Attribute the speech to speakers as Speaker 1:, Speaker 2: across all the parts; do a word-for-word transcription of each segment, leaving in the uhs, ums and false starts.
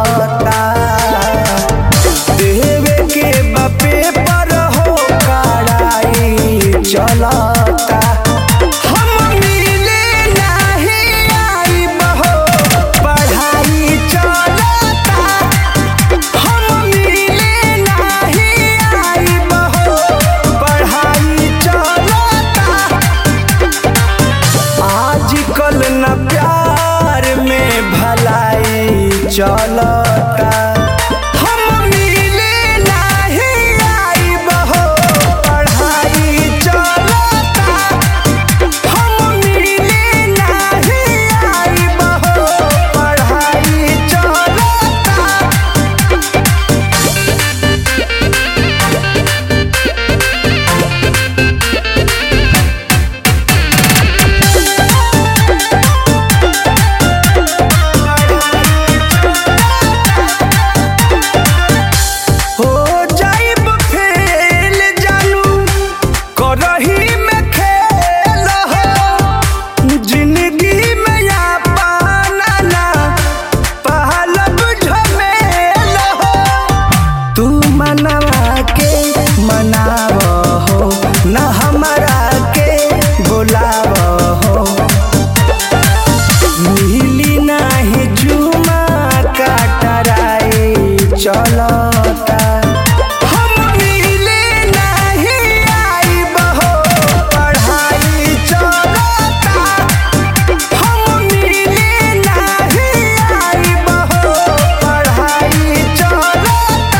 Speaker 1: चलता देवे के बापे पर हो कड़ाई चलता हम मिले नहीं आई बहो पढ़ाई चलता हम मिले नहीं आई बहो पढ़ाई चलता आजकल न प्यार में भलाई चलता हम मिले नहीं आई बहो पढ़ाई चलता हम मिले नहीं आई बहो पढ़ाई चलता हो जाइब फेल जानू करही में खेल हो जिंदगी में या पाना ना पहलब झमेल हो तू मनवा के मनाव हो न हमरा के बुलाव हो मिली नाही जुमा काटराई चलता हम मिले नहीं आई बहो पढ़ाई चलता हम मिले नहीं आई बहो पढ़ाई चलता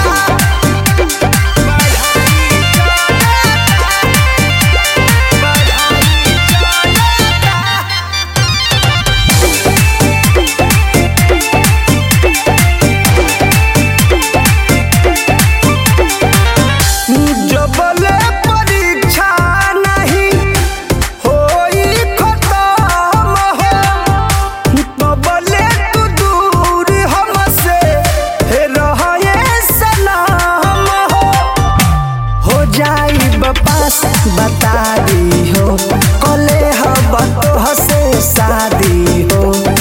Speaker 1: जबले परीक्षा नहीं होई खत्म हो तबले तू दूर हमसे रहे सलाम हो हो जाई बपास बता दी हो कले हब तोह से शादी हो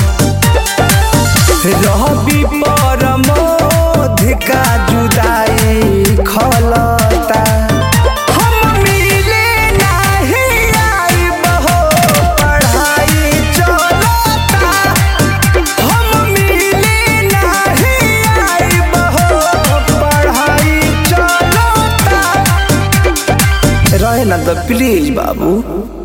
Speaker 1: रहबी परमोध का जुदाई खलता हम मिले नहीं आई बहो पढ़ाई चलता हम मिले नहीं आई बहो पढ़ाई चलता रहे ना तो प्लीज बाबू।